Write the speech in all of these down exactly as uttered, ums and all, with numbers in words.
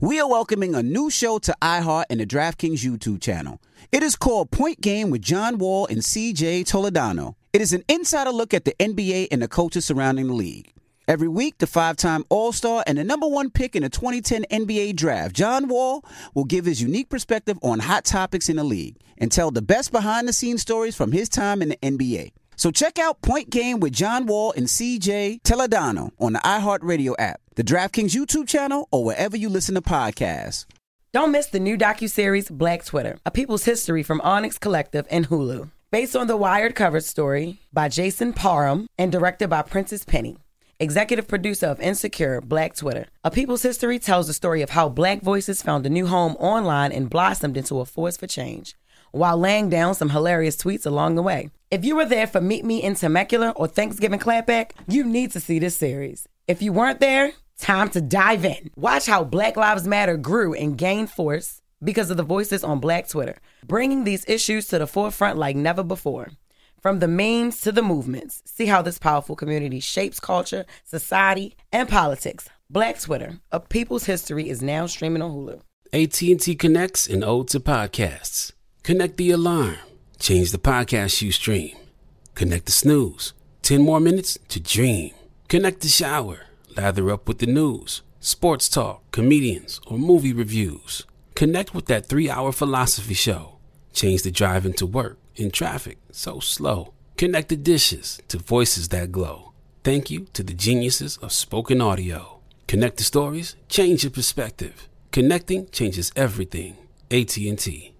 We are welcoming a new show to iHeart and the DraftKings YouTube channel. It is called Point Game with John Wall and C J Toledano. It is an insider look at the N B A and the coaches surrounding the league. Every week, the five-time All-Star and the number one pick in the twenty ten N B A Draft, John Wall, will give his unique perspective on hot topics in the league and tell the best behind-the-scenes stories from his time in the N B A. So check out Point Game with John Wall and C J Toledano on the iHeartRadio app, the DraftKings YouTube channel, or wherever you listen to podcasts. Don't miss the new docuseries Black Twitter, A People's History from Onyx Collective and Hulu. Based on the Wired cover story by Jason Parham and directed by Princess Penny. Executive producer of Insecure, Black Twitter. A People's History tells the story of how Black voices found a new home online and blossomed into a force for change, while laying down some hilarious tweets along the way. If you were there for Meet Me in Temecula or Thanksgiving Clapback, you need to see this series. If you weren't there, time to dive in. Watch how Black Lives Matter grew and gained force because of the voices on Black Twitter, bringing these issues to the forefront like never before. From the memes to the movements, see how this powerful community shapes culture, society, and politics. Black Twitter, A People's History, is now streaming on Hulu. A T and T connects an ode to podcasts. Connect the alarm. Change the podcast you stream. Connect the snooze. Ten more minutes to dream. Connect the shower. Lather up with the news, sports talk, comedians, or movie reviews. Connect with that three-hour philosophy show. Change the drive into work in traffic so slow. Connect the dishes to voices that glow. Thank you to the geniuses of spoken audio. Connect the stories, change your perspective. Connecting changes everything. A T and T.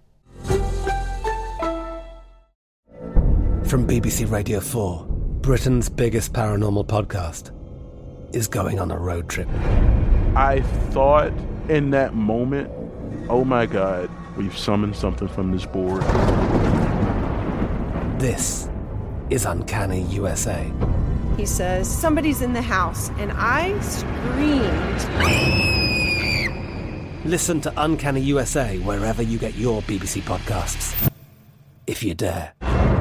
From B B C Radio four, Britain's biggest paranormal podcast is going on a road trip. I thought in that moment, oh my God, we've summoned something from this board. This is Uncanny U S A. He says, somebody's in the house, and I screamed. Listen to Uncanny U S A wherever you get your B B C podcasts, if you dare.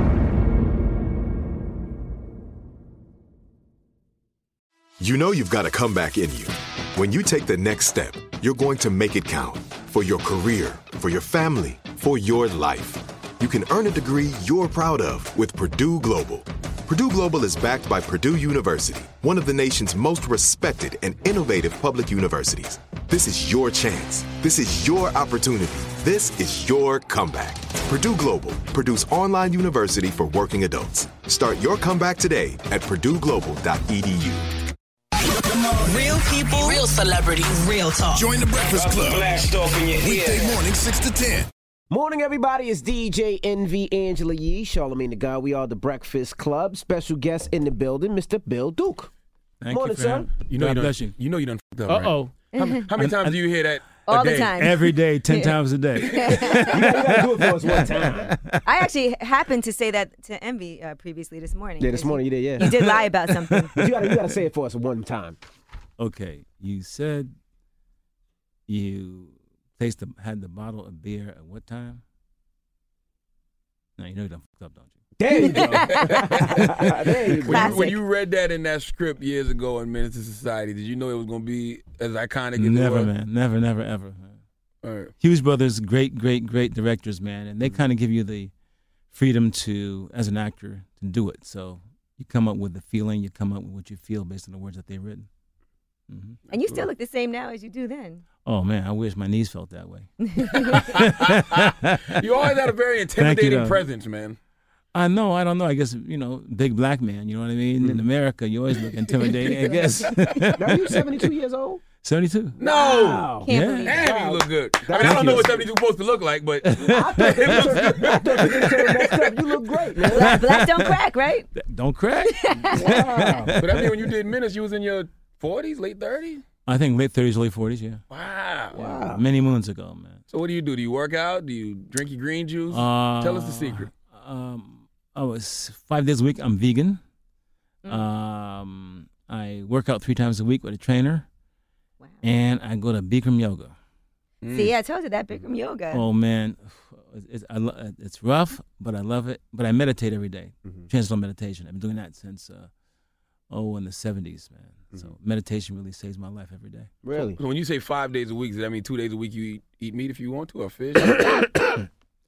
You know you've got a comeback in you. When you take the next step, you're going to make it count. For your career, for your family, for your life. You can earn a degree you're proud of with Purdue Global. Purdue Global is backed by Purdue University, one of the nation's most respected and innovative public universities. This is your chance. This is your opportunity. This is your comeback. Purdue Global, Purdue's online university for working adults. Start your comeback today at purdue global dot e d u. Real people, real celebrities, real talk. Join the Breakfast Club. Blast off in your ear. Weekday morning, six to ten. Morning, everybody. It's D J Envy, Angela Yee, Charlamagne the God. We are the Breakfast Club. Special guest in the building, Mister Bill Duke. Thank Morning, you, sir. You know, you done, you. you know you done f***ed up, right? Uh-oh. How, how many times do you hear that a All day? the time. Every day, ten Yeah. times a day. You gotta do it for us one time. I actually happened to say that to Envy uh, previously this morning. Yeah, this morning you did, yeah. You did lie about something. But you gotta, you gotta say it for us one time. Okay, you said you placed the, had the bottle of beer at what time? No, you know you done fucked up, don't you? There you go. There you go. When you, when you read that in that script years ago in Menace to Society, did you know it was going to be as iconic as Never, it was? man. Never, never, ever. Man. All right. Hughes Brothers, great, great, great directors, man. And they kind of give you the freedom to, as an actor, to do it. So you come up with the feeling, you come up with what you feel based on the words that they've written. Mm-hmm. And you still look the same now as you do then. Oh, man, I wish my knees felt that way. You always had a very intimidating though. presence, man. I know, I don't know. I guess, you know, big black man, you know what I mean? In America, you always look intimidating, I guess. Now you seventy-two years old? seventy-two. No. Wow. Can't Yeah. believe it. Damn, you look good. I Thank mean, I don't know you. what seventy-two is supposed to look like, but I thought you were next up. You look great, man. Black, black don't crack, right? Don't crack. Wow. but I mean, when you did Menace, you was in your forties, late thirties? I think late thirties, early forties, yeah. Wow. Wow. Many moons ago, man. So what do you do? Do you work out? Do you drink your green juice? Uh, Tell us the secret. Um, I was five days a week. I'm vegan. Mm. Um, I work out three times a week with a trainer. Wow. And I go to Bikram yoga. Mm. See, I told you that Bikram yoga. Oh man, it's, I lo- it's rough, but I love it. But I meditate every day. Mhm. Transcendental meditation. I've been doing that since uh, oh, in the seventies, man. Mm-hmm. So meditation really saves my life every day. Really? So when you say five days a week, does that mean two days a week you eat, eat meat if you want to, or fish? uh,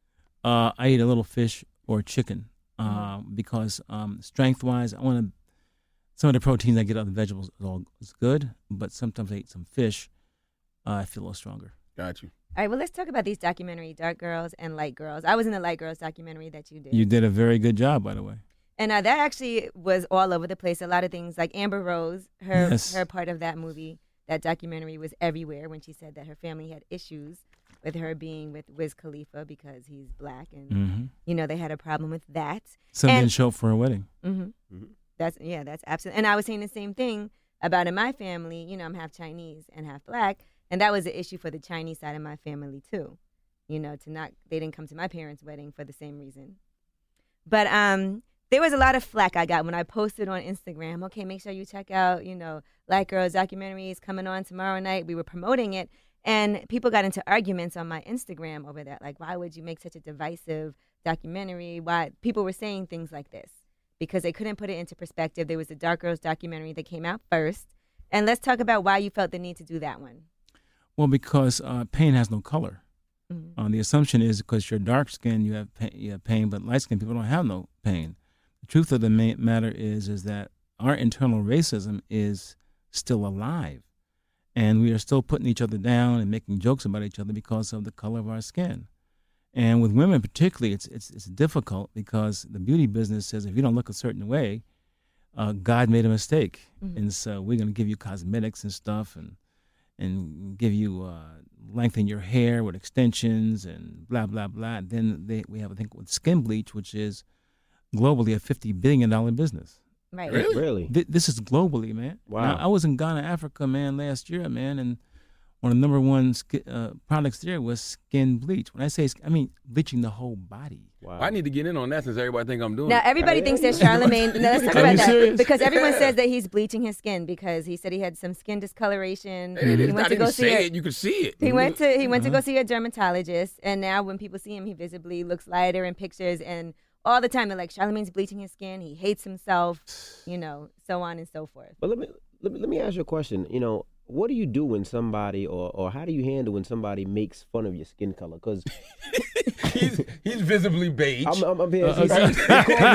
I eat a little fish or chicken uh, because um, strength-wise, I want to. Some of the proteins I get out of the vegetables is all is good, but sometimes I eat some fish. Uh, I feel a little stronger. Got you. All right, well, let's talk about these documentary, Dark Girls and Light Girls. I was in the Light Girls documentary that you did. You did a very good job, by the way. And uh, that actually was all over the place. A lot of things, like Amber Rose, her Yes. her part of that movie, that documentary was everywhere when she said that her family had issues with her being with Wiz Khalifa because he's black. And, Mhm. you know, they had a problem with that. Some and, didn't show up for her wedding. Mm-hmm. Mm-hmm. That's yeah, that's absolutely. And I was saying the same thing about in my family. You know, I'm half Chinese and half black, and that was an issue for the Chinese side of my family too. You know, to not they didn't come to my parents' wedding for the same reason. But um, there was a lot of flack I got when I posted on Instagram. Okay, make sure you check out, you know, Light Girls documentaries coming on tomorrow night. We were promoting it, and people got into arguments on my Instagram over that. Like, why would you make such a divisive documentary? Why people were saying things like this. Because they couldn't put it into perspective. There was a Dark Girls documentary that came out first. And let's talk about why you felt the need to do that one. Well, because uh, pain has no color. Mm-hmm. Uh, the assumption is because you're dark skinned, you have pain, you have pain, but light skinned people don't have no pain. The truth of the ma- matter is, is that our internal racism is still alive, and we are still putting each other down and making jokes about each other because of the color of our skin. And with women particularly, it's it's it's difficult because the beauty business says if you don't look a certain way, uh, God made a mistake, mm-hmm. and so we're going to give you cosmetics and stuff, and and give you uh, lengthen your hair with extensions and blah blah blah. And then they, we have a thing with skin bleach, which is globally a fifty billion dollar business. Right. Really? Really? Th- this is globally, man. Wow. Now, I was in Ghana, Africa, man, last year, man, and one of the number one sk- uh, products there was skin bleach. When I say, I mean bleaching the whole body. Wow. I need to get in on that since everybody think I'm doing now, it. Now, everybody thinks that Charlamagne, no, let's talk Are about you that. serious? Because everyone says that he's bleaching his skin because he said he had some skin discoloration. Hey, he I went to didn't go say see a, it. You could see it. He went to he went Uh-huh. to go see a dermatologist, and now when people see him, he visibly looks lighter in pictures, and all the time they're like, Charlamagne's bleaching his skin, he hates himself, you know, so on and so forth. But let me let me, let me ask you a question. You know, what do you do when somebody, or, or how do you handle when somebody makes fun of your skin color? Because he's he's visibly beige. I'm, I'm, I'm being, Uh, he call me, he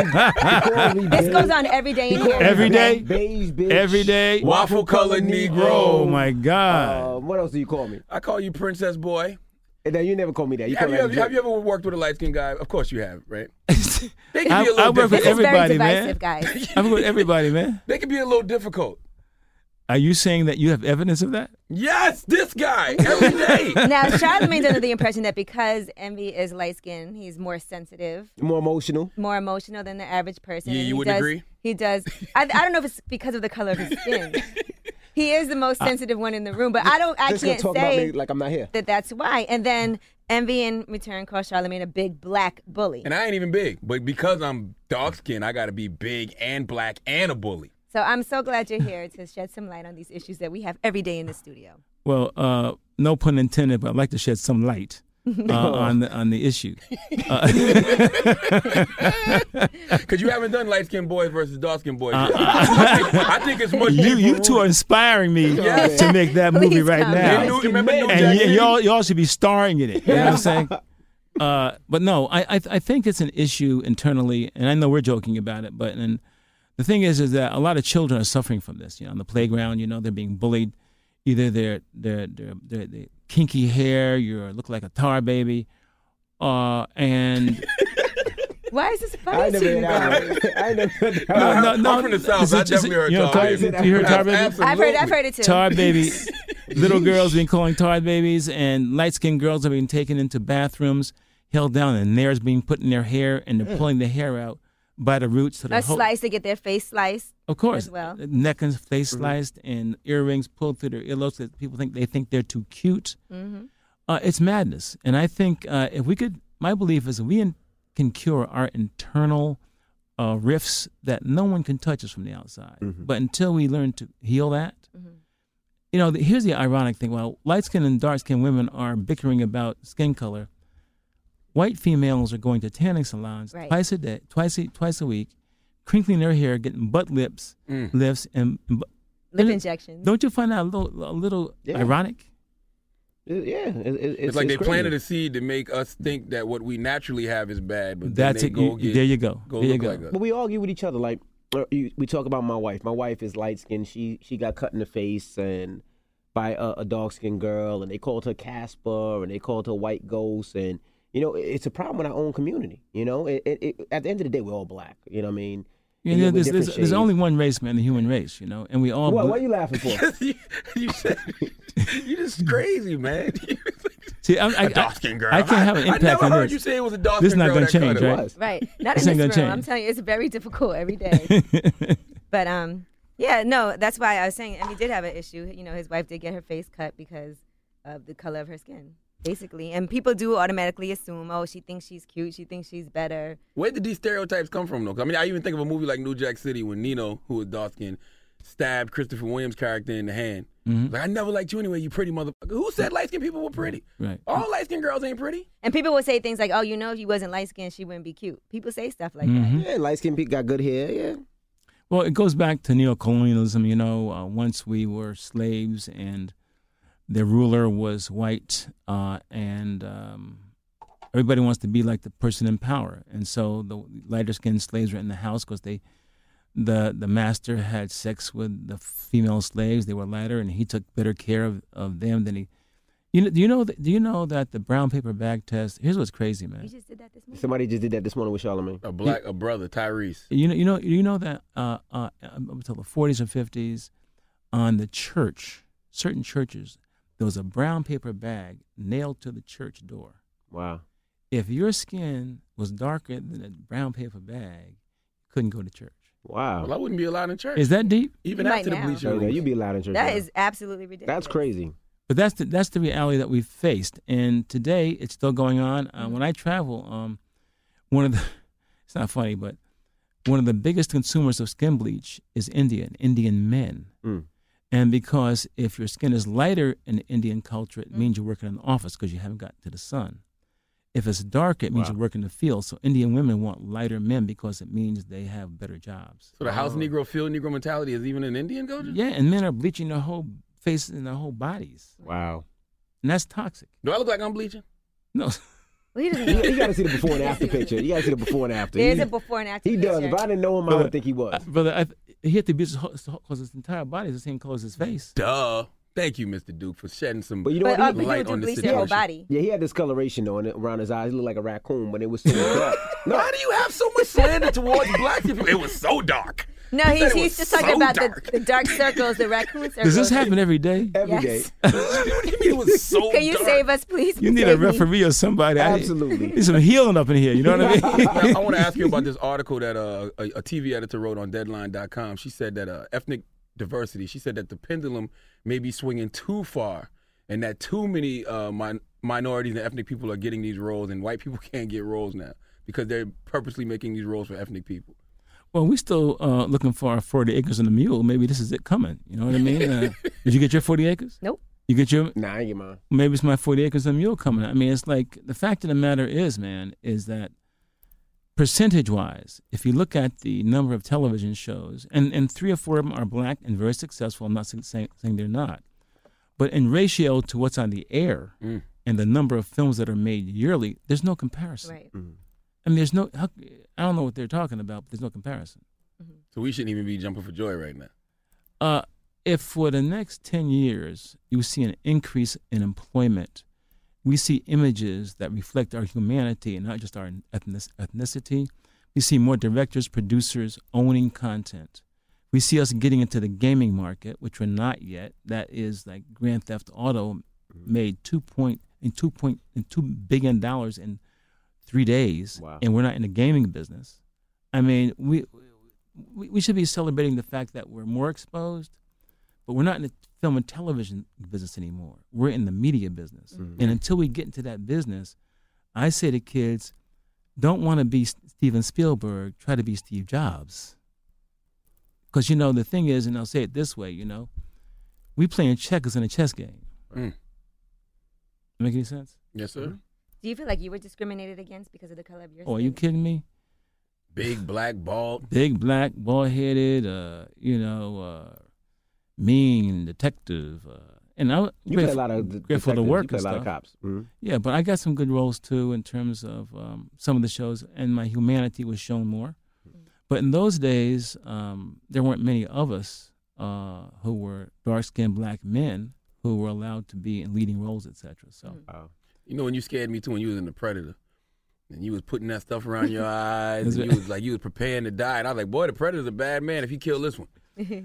call me This beige. goes on every day in here. Every day? Beige, bitch. Every day. Waffle color Negro. Oh my God. Uh, what else do you call me? I call you Princess Boy. And then you never call me that. You Have call you, me ever, that have you ever worked with a light skinned guy? Of course you have, right? They can I, be a little I work with This is very everybody, man. divisive, guys. I work with everybody, man. They can be a little difficult. Are you saying that you have evidence of that? Yes, this guy every day. Now, Charlamagne's under the impression that because Envy is light skinned, he's more sensitive, more emotional, more emotional than the average person. Yeah, and you he wouldn't does, agree? He does. I, I don't know if it's because of the color of his skin. He is the most sensitive one in the room, but I don't. I Just gonna can't talk about say me like I'm not here. that that's why. And then Envy in return calls Charlamagne a big black bully. And I ain't even big, but because I'm dark skinned, I got to be big and black and a bully. So I'm so glad you're here to shed some light on these issues that we have every day in the studio. Well, uh, no pun intended, but I'd like to shed some light uh, on the on the issue. Because you haven't done light skinned boys versus dark skinned boys. Uh, yet. I, think, I think it's much You deeper you two are rooted. inspiring me Yes. to make that movie Please right come. now. New- remember New and Jack y- City? y'all y'all should be starring in it. You know what I'm saying? Uh, but no, I, I I think it's an issue internally, and I know we're joking about it, but and the thing is, is that a lot of children are suffering from this. You know, on the playground, you know, they're being bullied. Either they're they're they're, they're, they're kinky hair, you look like a tar baby, uh, and Why is this I funny never to you? heard that. though? I never heard that. no, no, no. I'm from the South. Is it- I is definitely it- heard you know, tar tar, baby. you heard tar baby? Absolutely. I've heard. I've heard it too. Tar babies. Little girls being calling tar babies, and light-skinned girls are being taken into bathrooms, held down, and nails being put in their hair, and they're pulling the hair out by the roots. So A slice to get their face sliced. Of course, as well. neck and face Mm-hmm. sliced, and earrings pulled through their earlobes. That people think they think they're too cute. Mm-hmm. Uh, it's madness, and I think uh, if we could, my belief is, if we in, can cure our internal uh, rifts that no one can touch us from the outside. Mm-hmm. But until we learn to heal that, Mm-hmm. you know, the, here's the ironic thing: while light skinned and dark skinned women are bickering about skin color, white females are going to tanning salons Right. twice a day, twice a, twice a week, crinkling their hair, getting butt lips, Mm. lifts, and, and Lip and injections. Don't you find that a little, a little Yeah. ironic? It- yeah, it, it, it's, It's like it's they crazy. planted a seed to make us think that what we naturally have is bad, but That's then they it. go You- get, there you go. Go There you look go. like us. But we argue with each other. Like uh, you, we talk about my wife. My wife is light skinned. She she got cut in the face and by a, a dark skinned girl, and they called her Casper, and they called her White Ghost, and you know it's a problem with our own community. You know, it, it, it, at the end of the day, we're all black. You know what I mean? You And know, yet we're there's, different there's, there's shades. only one race, man, the human race, you know, and we all. What? ble- What are you laughing for? you, you said you just crazy, man. See, I'm, I, A dark-skinned girl. I, I can't have an I- I impact never on heard this. you say it was a dark-skinned This is not girl gonna that cut change, it. right? Was. Right. Not This in ain't this gonna room. I'm change. telling you, it's very difficult every day. But um, yeah, no, that's why I was saying, and he did have an issue. You know, his wife did get her face cut because of the color of her skin, basically. And people do automatically assume, oh, she thinks she's cute, she thinks she's better. Where did these stereotypes come from, though? 'Cause I mean, I even think of a movie like New Jack City when Nino, who was dark-skinned, stabbed Christopher Williams' character in the hand. Mhm. Like, I never liked you anyway, you pretty motherfucker. Who said light-skinned people were pretty? Right. All light-skinned girls ain't pretty. And people would say things like, oh, you know, if you wasn't light skinned, she wouldn't be cute. People say stuff like Mhm. Yeah, light skinned people got good hair. Yeah. Well, it goes back to neocolonialism. You know, uh, once we were slaves and the ruler was white, uh, and um, everybody wants to be like the person in power, and so the lighter-skinned slaves were in the house because they, the the master had sex with the female slaves. They were lighter, and he took better care of, of them than he. You know, do you know that? Do you know that the brown paper bag test? Here's what's crazy, man. You just did that this morning. Somebody just did that this morning with Charlamagne. A black, a brother, Tyrese. You know, you know, you know that uh, uh, up until the forties or fifties, on the church, certain churches, there was a brown paper bag nailed to the church door. Wow. If your skin was darker than a brown paper bag, you couldn't go to church. Wow. Well, I wouldn't be allowed in church. Is that deep? Even You after might the now. bleaching Oh, yeah, rooms. you be allowed in church. That now. is absolutely ridiculous. That's crazy. But that's the that's the reality that we've faced, and today it's still going on. Uh, when I travel, um, one of the it's not funny, but one of the biggest consumers of skin bleach is Indian Indian men, Mm. and because if your skin is lighter in Indian culture, it means you're working in an office because you haven't gotten to the sun. If it's darker, it means Wow. you're working in the field. So Indian women want lighter men because it means they have better jobs. So the house Negro, field Negro mentality is even an Indian culture? Yeah, and men are bleaching their whole faces and their whole bodies, Wow. and that's toxic. Do I look like I'm bleaching? No. Well, he doesn't. You, you got to see the before and after picture. You got to see the before and after. There's he, a before and after. He does. picture. If I didn't know him, I Brother, would think he was. I- brother, I, he had to be because his entire body is the same color as his face. Duh. Thank you, Mister Duke, for shedding some But you know But what? uh, He, people light do on the bleach their whole situation. body. yeah, he had discoloration though, and around his eyes, he looked like a raccoon, but it was so dark. No, Why do you have so much slander towards black people? It was so dark. No, You he's, said it he's was just talking so about dark. the, the dark circles, the raccoon circles. Does this happen every day? every day. Yes. What do you mean it was so Can you dark? save us, please? You need Save a me. referee or somebody. I- Absolutely. need some healing up in here. You know what I mean? Now, I want to ask you about this article that uh, a, a T V editor wrote on Deadline dot com. She said that uh, ethnic diversity, she said that the pendulum may be swinging too far and that too many uh, min- minorities and ethnic people are getting these roles and white people can't get roles now because they're purposely making these roles for ethnic people. Well, we still uh, looking for our forty acres and a mule. Maybe this is it coming. You know what I mean? Uh, did you get your forty acres? Nope. You get your? Nah, I ain't get mine. Maybe it's my forty acres and a mule coming. I mean, it's like the fact of the matter is, man, is that percentage-wise, if you look at the number of television shows, and, and three or four of them are black and very successful, I'm not saying, saying they're not, but in ratio to what's on the air Mm. and the number of films that are made yearly, there's no comparison. Right. Mm. I mean, there's no, how, I don't know what they're talking about, but there's no comparison. So we shouldn't even be jumping for joy right now. Uh, if for the next ten years you see an increase in employment, we see images that reflect our humanity and not just our ethnic- ethnicity. We see more directors, producers owning content. We see us getting into the gaming market, which we're not yet. That is like Grand Theft Auto made two point in two point in two billion dollars in three days, Wow. and we're not in the gaming business. I mean, we, we we should be celebrating the fact that we're more exposed, but we're not in the film and television business anymore. We're in the media business, Mm-hmm. and until we get into that business, I say to kids, don't want to be Steven Spielberg, try to be Steve Jobs. Because, you know, the thing is, and I'll say it this way, you know, we playing checkers in a chess game. Mm. Make any sense? Yes, sir. Do you feel like you were discriminated against because of the color of your Oh, skin? are you kidding me? Big black bald. Big black bald headed. Uh, you know, uh, mean detective. Uh, and I You play a lot of grateful to detectives. work You play and a lot of stuff. cops. Mhm. Yeah, but I got some good roles too in terms of um, some of the shows, and my humanity was shown more. But in those days, um, there weren't many of us uh, who were dark-skinned black men who were allowed to be in leading roles, et cetera. So, You know when you scared me too when you was in The Predator, and you was putting that stuff around your eyes, and you was like you was preparing to die, and I was like, boy, the Predator's a bad man if he killed this one.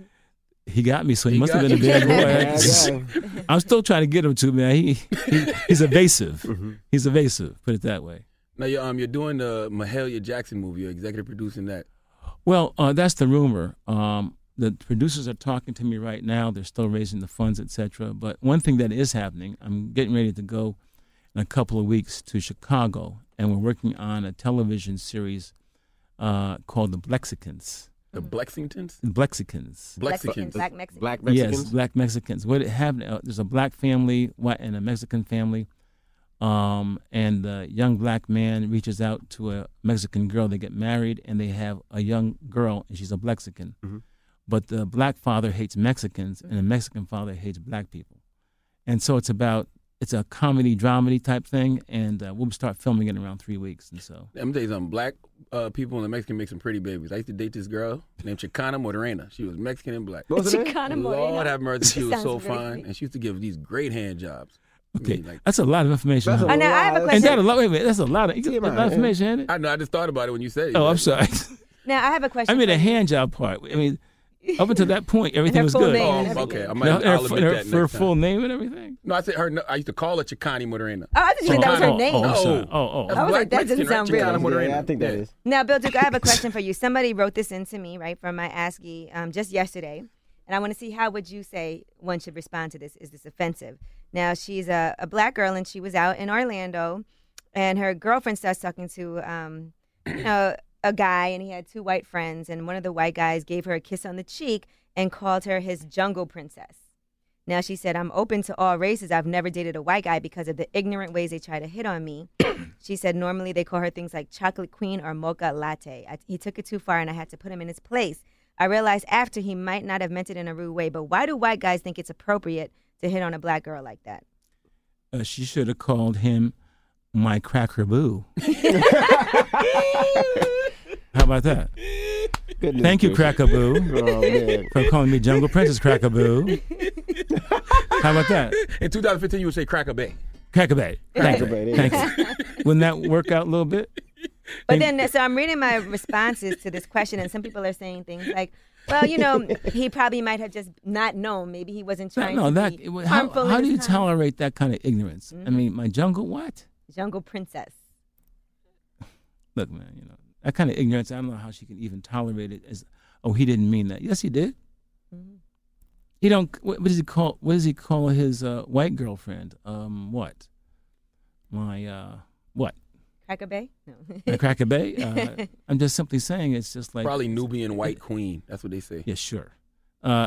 he got me, so he, He must have got been a you. bad boy. I'm still trying to get him to, man. He, he He's evasive. He's evasive, put it that way. Now you're um you're doing the Mahalia Jackson movie. You're executive producing that. Well, uh, that's the rumor. Um, the producers are talking to me right now. They're still raising the funds, et cetera. But one thing that is happening, I'm getting ready to go in a couple of weeks to Chicago, and we're working on a television series uh, called The Blexicans. The Blexingtons? The Blexicans. Blexicans. Black Mexicans. Black Mexicans? Yes, Black Mexicans. What it happened? Uh, there's a black family white, and a Mexican family. Um, and the young black man reaches out to a Mexican girl. They get married, and they have a young girl, and she's a Blexican. Mm-hmm. But the black father hates Mexicans, and the Mexican father hates black people. And so it's about, it's a comedy, dramedy type thing, and uh, we'll start filming it in around three weeks. And so, Let me tell you something. Black uh, people and the Mexican make some pretty babies. I used to date this girl named Chicana Morena. She was Mexican and black. What was her name? Chicana Morena. Lord have mercy, she was Sounds so really fine, sweet. and she used to give these great hand jobs. okay, I mean, like, that's a lot of information. That's a huh? Oh, now I have a lot. question. And that a lot, wait a minute, that's a lot of, Yeah, a lot man. of information, ain't it? I know. I just thought about it when you said it. Oh, I'm sorry. Now I have a question. I mean, for the you. hand job part. I mean, up until that point, everything her was full good. name Oh, and okay. everything. I might, Now, I'll her, admit her, that her next full time. name and everything. No, I said her. No, I used to call her Chicani Morena. Oh, I thought you said that was her oh, name. Oh, I'm No. sorry. Oh, oh. That's I was black like, that doesn't Mexican, sound right? real. Chicana Morena. Yeah, I think that Yeah. is. Now, Bill Duke, I have a question for you. Somebody wrote this into me, right, from my ASCII um, just yesterday. And I want to see how would you say one should respond to this? Is this offensive? Now, she's a, a black girl, and she was out in Orlando, and her girlfriend starts talking to um, you know, a guy, and he had two white friends, and one of the white guys gave her a kiss on the cheek and called her his jungle princess. Now, she said, I'm open to all races. I've never dated a white guy because of the ignorant ways they try to hit on me. She said normally they call her things like chocolate queen or mocha latte. I, he took it too far, and I had to put him in his place. I realized after he might not have meant it in a rude way, but why do white guys think it's appropriate to hit on a black girl like that? Uh, she should have called him my cracker boo. How about that? Goodness Thank you, gracious. Cracker Boo, Oh, man. for calling me Jungle Princess Cracker Boo. How about that? In two thousand fifteen, you would say Cracker Bay. Cracker Bay. Thank Cracker you. Bay, Thank there you. Wouldn't that work out a little bit? But then, so I'm reading my responses to this question, and some people are saying things like, well, you know, he probably might have just not known. Maybe he wasn't trying No, to that. be it would- How, harmful how in do you his time. tolerate that kind of ignorance? I mean, my jungle what? Jungle princess. Look, man, you know that kind of ignorance. I don't know how she can even tolerate it. As oh, he didn't mean that. Yes, he did. Mhm. He don't. What, what does he call? What does he call his uh, white girlfriend? Um, what? My uh, what? Cracker Bay? No. My Cracker Bay. Uh, I'm just simply saying it's just like Probably Nubian white queen. That's what they say. Yeah, sure. Uh,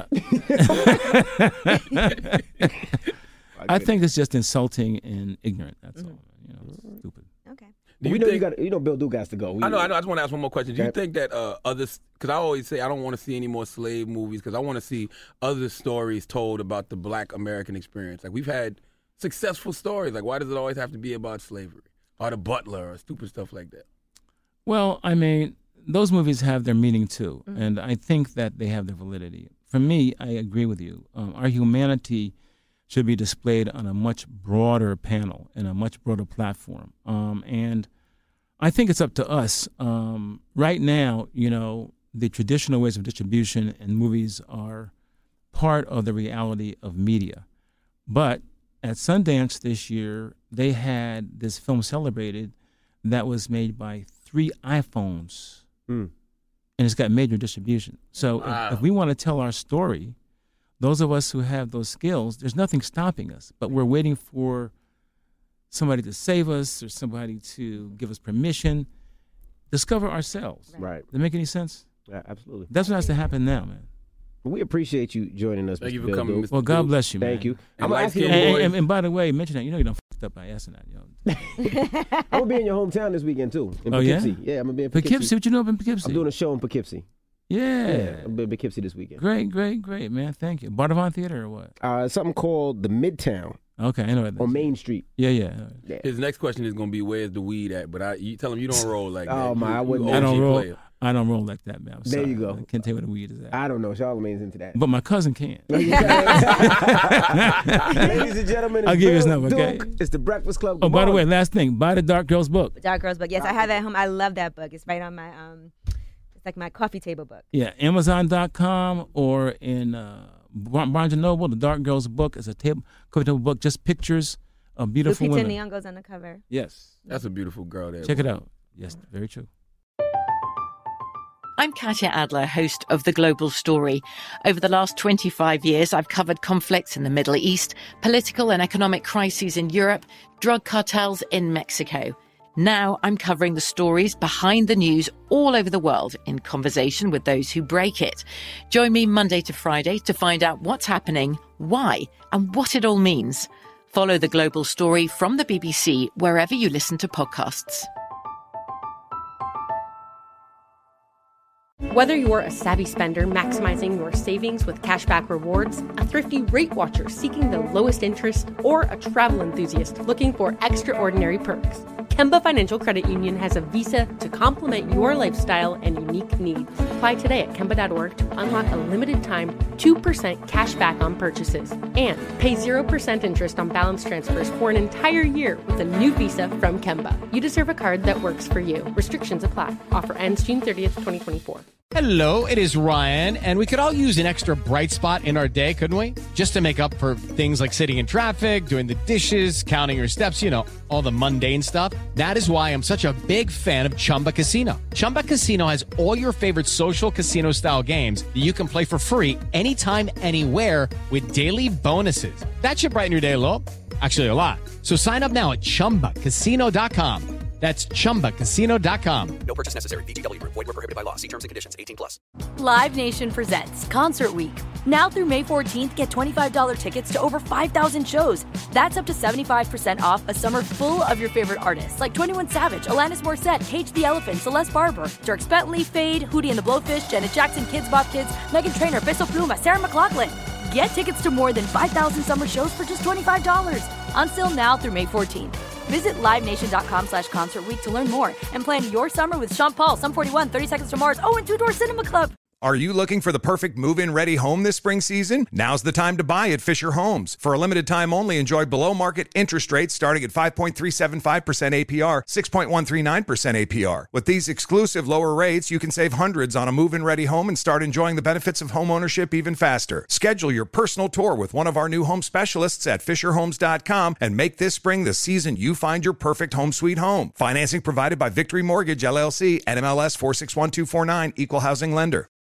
I think it's just insulting and ignorant. That's all. You know, it's stupid. Okay. Do we you know think, you got. You know, Bill Duke has to go. We, I know, I know. I just want to ask one more question. Do you Okay. think that uh, others? Because I always say I don't want to see any more slave movies because I want to see other stories told about the Black American experience. Like we've had successful stories. Like why does it always have to be about slavery or the butler or stupid stuff like that? Well, I mean, those movies have their meaning too, Mm-hmm. and I think that they have their validity. For me, I agree with you. Um, our humanity should be displayed on a much broader panel and a much broader platform. Um, and I think it's up to us. Um, right now, you know, the traditional ways of distribution and movies are part of the reality of media. But at Sundance this year, they had this film celebrated that was made by three iPhones, Mm. and it's got major distribution. So Wow. if, if we want to tell our story, those of us who have those skills, there's nothing stopping us, but we're waiting for somebody to save us or somebody to give us permission. Discover ourselves. Right. Does that make any sense? Yeah, absolutely. That's what has to happen now, man. We appreciate you joining us. Thank Mister you for coming, Mister Well, God bless you, man. Thank you. And I'm gonna light ask you. skin And, boys. and, and by the way, mention that you know you done fucked up by asking that. You know. I'm gonna be in your hometown this weekend too. In Oh, yeah? Poughkeepsie. Yeah, I'm gonna be in Poughkeepsie. Poughkeepsie, what you know up in Poughkeepsie? I'm doing a show in Poughkeepsie. Yeah. Yeah, I'm gonna be in Poughkeepsie this weekend. Great, great, great, man. Thank you. Bardavon Theater or what? Uh, something called the Midtown Okay, I know what that on is. Main Street. Yeah, yeah. Yeah. His next question is going to be, where's the weed at? But I, you tell him you don't roll like that. Oh, my, You- I you wouldn't- O G I don't roll. player. I don't roll like that, man. I'm There sorry. you go. I can't tell you what the weed is at. I don't know. Charlamagne's into that. But my cousin can. Ladies and gentlemen, I'll it's give you his Bill number, okay? Duke. It's the Breakfast Club. Oh, Come by the on. way, last thing, buy the Dark Girls book. Dark Girls book. Yes, I have that at home. I love that book. It's right on my um, it's like my coffee table book. Yeah, Amazon dot com or in uh, Bar- Barnes and Noble. The Dark Girls book is a table, coffee table book, just pictures of beautiful Lupita women. Nyong'o's on the cover. Yes, That's a beautiful girl there. check it out. Yes, very true. I'm Katya Adler, host of The Global Story. Over the last twenty-five years, I've covered conflicts in the Middle East, political and economic crises in Europe, drug cartels in Mexico. Now I'm covering the stories behind the news all over the world in conversation with those who break it. Join me Monday to Friday to find out what's happening, why, and what it all means. Follow The Global Story from the B B C wherever you listen to podcasts. Whether you're a savvy spender maximizing your savings with cashback rewards, a thrifty rate watcher seeking the lowest interest, or a travel enthusiast looking for extraordinary perks, Kemba Financial Credit Union has a visa to complement your lifestyle and unique needs. Apply today at Kemba dot org to unlock a limited time two percent cash back on purchases and pay zero percent interest on balance transfers for an entire year with a new visa from Kemba. You deserve a card that works for you. Restrictions apply. Offer ends June thirtieth, twenty twenty-four. Hello, it is Ryan, and we could all use an extra bright spot in our day, couldn't we? Just to make up for things like sitting in traffic, doing the dishes, counting your steps, you know, all the mundane stuff. That is why I'm such a big fan of Chumba Casino. Chumba Casino has all your favorite social casino-style games that you can play for free anytime, anywhere with daily bonuses. That should brighten your day a little. Actually, a lot. So sign up now at chumba casino dot com. That's chumba casino dot com. No purchase necessary. V G W Group. Void where prohibited by law. See terms and conditions. eighteen plus. Live Nation presents Concert Week. Now through May fourteenth, get twenty-five dollars tickets to over five thousand shows. That's up to seventy-five percent off a summer full of your favorite artists like twenty-one Savage, Alanis Morissette, Cage the Elephant, Celeste Barber, Dierks Bentley, Fade, Hootie and the Blowfish, Janet Jackson, Kids Bop Kids, Meghan Trainor, Peso Pluma, Sarah McLachlan. Get tickets to more than five thousand summer shows for just twenty-five dollars. On sale now through May fourteenth. Visit livenation.com slash concert week to learn more and plan your summer with Sean Paul, Sum forty-one, thirty Seconds to Mars, oh, and Two Door Cinema Club. Are you looking for the perfect move-in ready home this spring season? Now's the time to buy at Fisher Homes. For a limited time only, enjoy below-market interest rates starting at five point three seven five percent A P R, six point one three nine percent A P R. With these exclusive lower rates, you can save hundreds on a move-in ready home and start enjoying the benefits of home ownership even faster. Schedule your personal tour with one of our new home specialists at fisher homes dot com and make this spring the season you find your perfect home sweet home. Financing provided by Victory Mortgage, L L C, N M L S four six one two four nine, Equal Housing Lender.